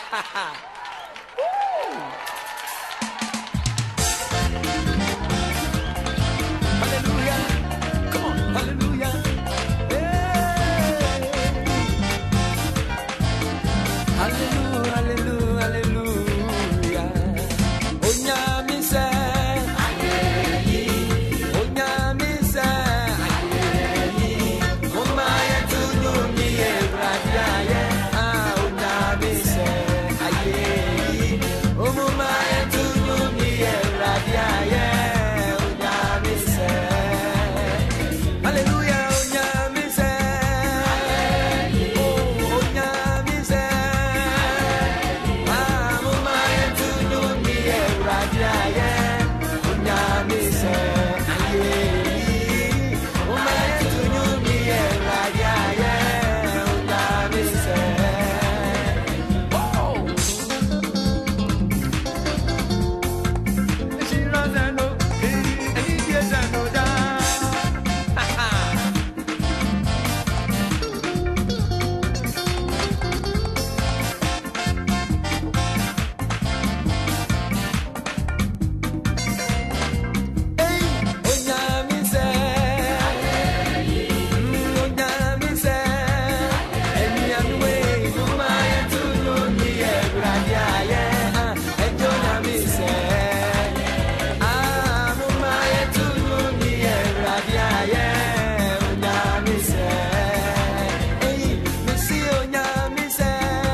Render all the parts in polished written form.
Hallelujah. Come on. Hallelujah. Hey. Hallelujah. Hallelujah. Hallelujah. Onyame se. Onyame se. Omaya tunu mi ebradia ye. Onyame se. Omaya tunu mi ebradia ye. Onyame se. Hallelujah. Onyame se. Oh, onyame se. Omaya tunu mi ebradia ye. Onyame se. Omaya tunu mi ebradia ye. Onyame se. Oh. Shirazano, Eliezano da. Hey, Onyame se. Onyame se. Enianwe, Omaya tunu mi ebradia ye. Onyame se. Omaya tunu mi ebradia ye. Onyame se. Hey, Missy Onyame se.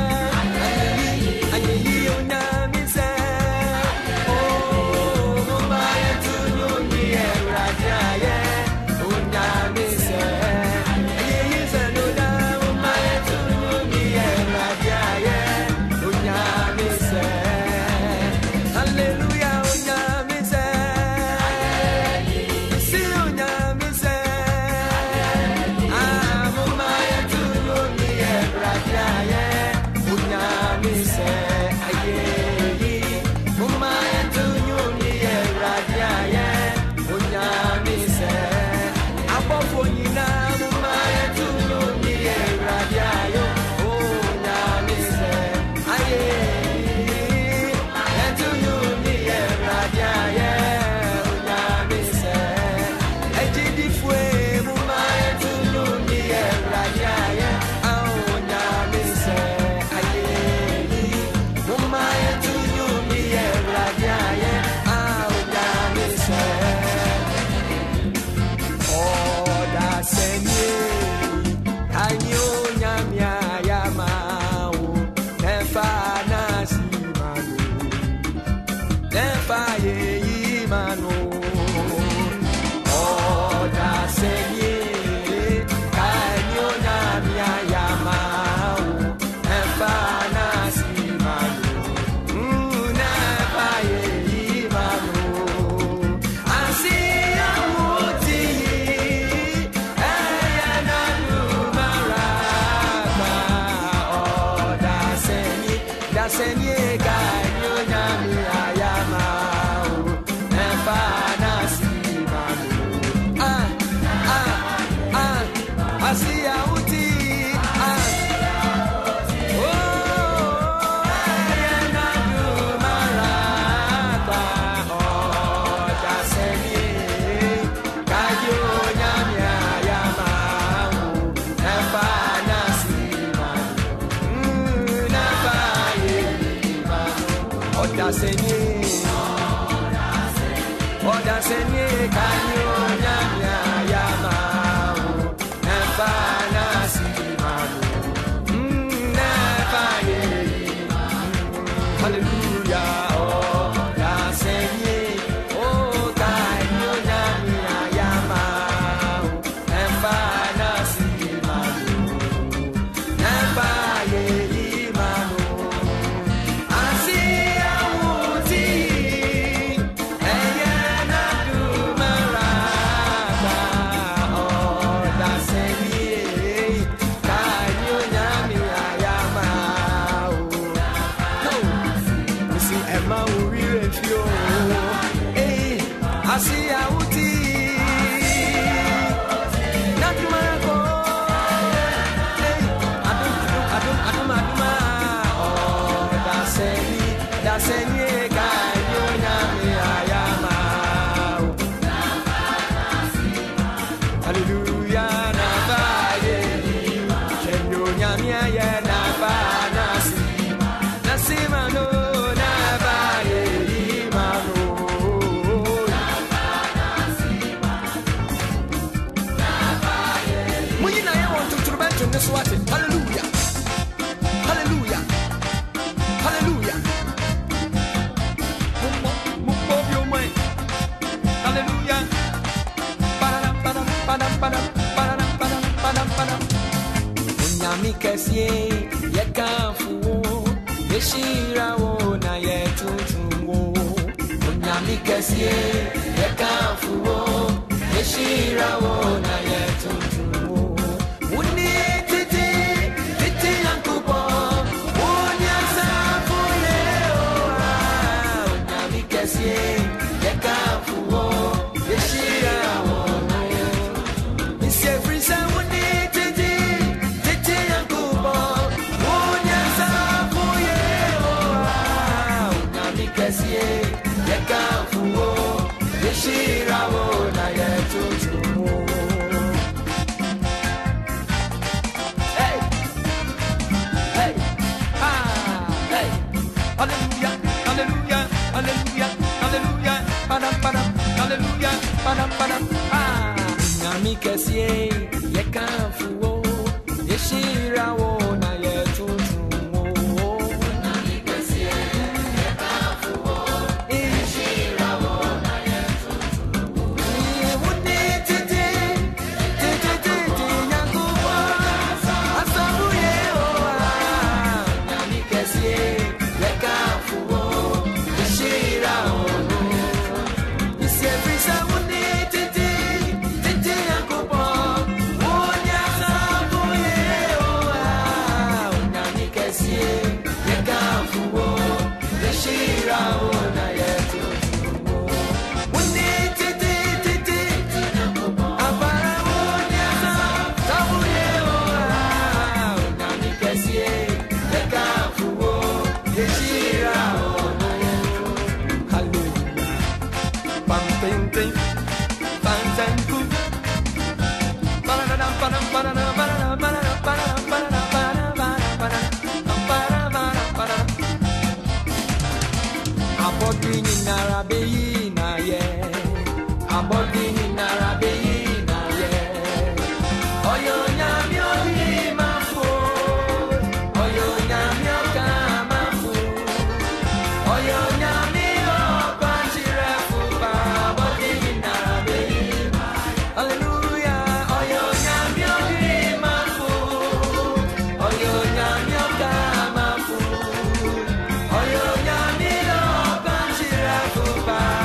Ayeyi Onyame se. Oh, Omaya tunu mi ebradia ye. Onyame se. Ayeyi Zanoda. Omaya tunu mi ebradia ye. Onyame se. Hallelujah. Onyame se. Missy Onyame se. Omaya tunu mi ebradia ye. Onyame se. Ayeyi. Omaya tunu mi ebradia ye. Onyame se. Abofo nyina. Omaya tunu mi ebradia ye. Onyame se. Ayeyi. Tunu mi ebradia ye. Onyame se. Ejidifwe. Omaya tunu mi ebradia ye. Onyame se. Ayeyi. Omaya tunu mi ebradia ye. Onyame se. Oda senye. Kanyo nyamya yamao. Nefa nasimanu. Nefa ye imanu. Oda senye. Kanyo nyamya yamao. Nefa nasimanu. Nefa ye imanu. Asiya muti. Eyananu maraba. Oda senye. Da senye kanyo nyamya yamao. Nefa nasimanu. Asiya uti. Oh, eyananu maraba. Oda senye kanyo nyamya yamao. Nefa nasimanu. Nefa ye imanu. Oda senye. Oda senye kanyo nyamya yamao. Nefa nasimanu. Nefa ye imanu. Hallelujah. Oda senye. Oh, kanyo nyamya yamao. Nefa nasimanu. Nefa ye imanu. Asiya uti. Eyanadu maraba. nyamia ye na ba nasima no na ba ye imano na ba nasima na ba ye munyi na ye want to turban to this what hallelujah hallelujah hallelujah move your mind hallelujah Unyami kesie ye kanfu ye shira wo na ye tutuwo Unyami kesie ye kanfu ye shira wo na ye tutuwo Uni titi yankupo unya safu ye oa Unyami kesie ye kanfu ye shira wo Every time we need to do, and go on. Oh, yes, I'm for you. Oh, now because you can't fool. The Shira won't I get to do. Hey, hey, hey, hallelujah, hallelujah, hallelujah, hallelujah, hallelujah, hallelujah, Nami kesie ye kanfuo ye shira wo na ye tutumo Nami kesie ye kanfuo ye shira wo na ye tutumo Ye wudi titi yankuwa asabu ye oa Nami kesie ye kanfuo ye shira wo It's every time we need to do Bye.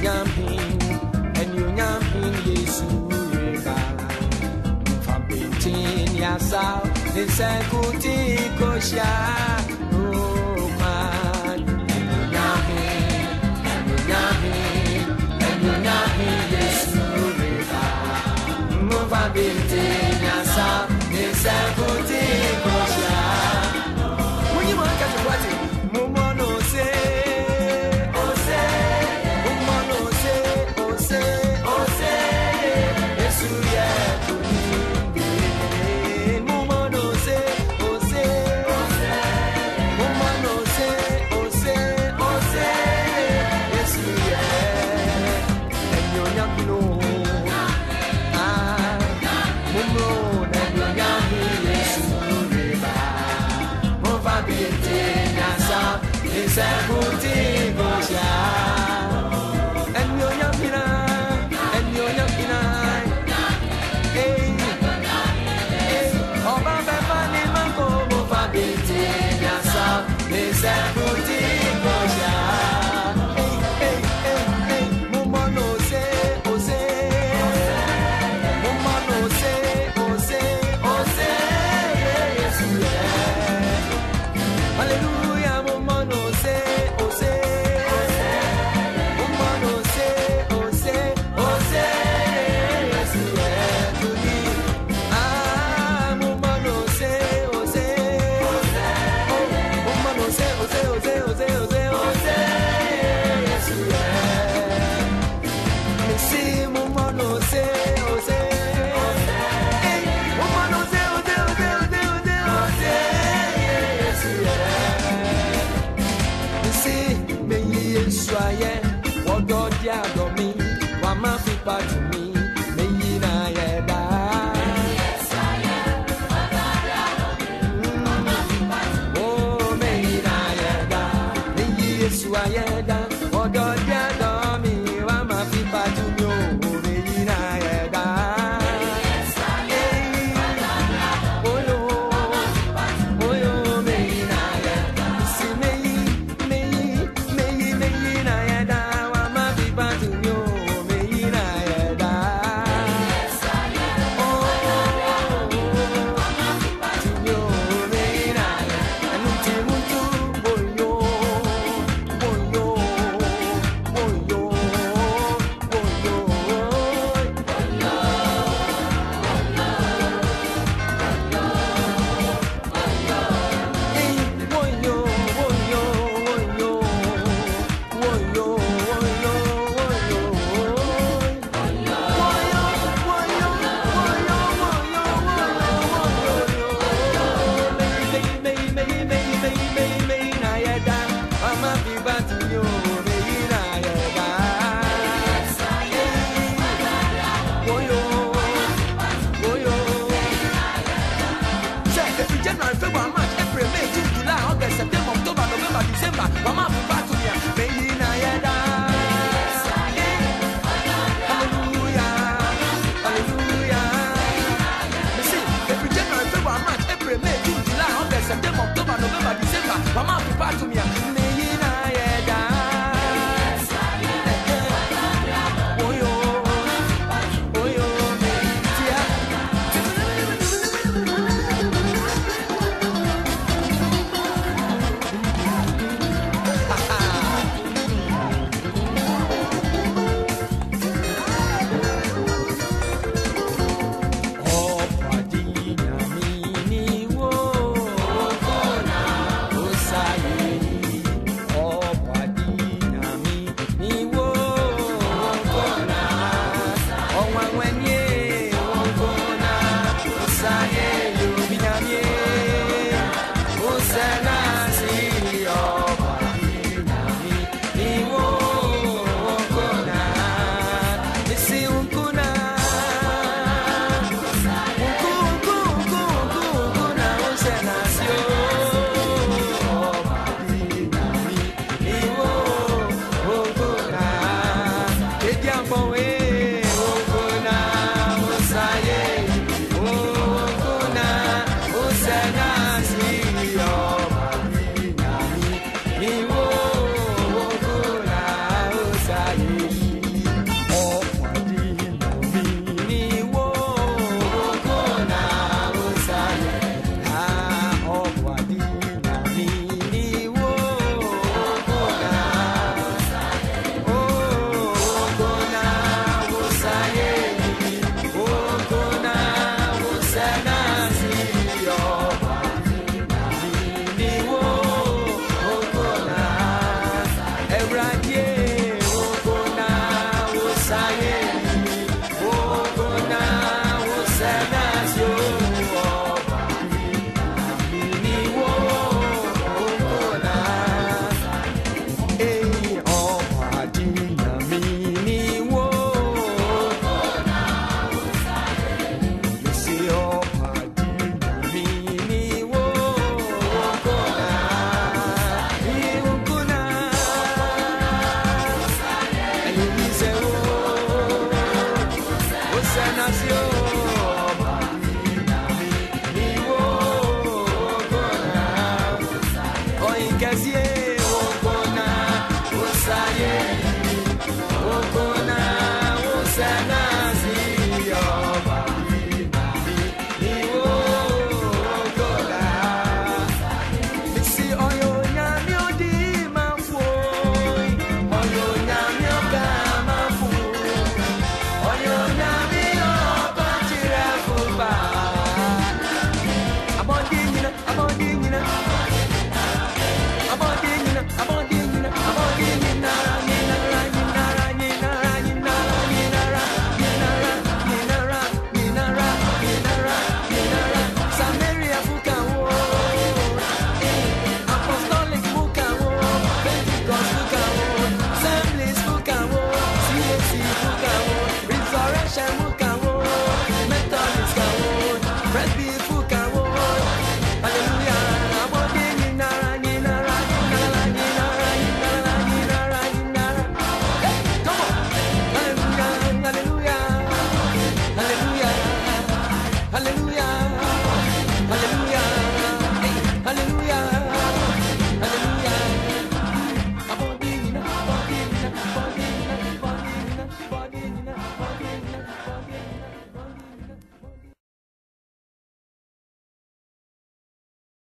Enyonyamhin Yesu Reba From Bintin Yasao Nisekuti Kosha Oh man Enyonyamhin Yesu Reba From Bintin Yasao Nisekuti Kosha When you want to catch a party Mumono say September, October, November, December. Mama, prepare to me.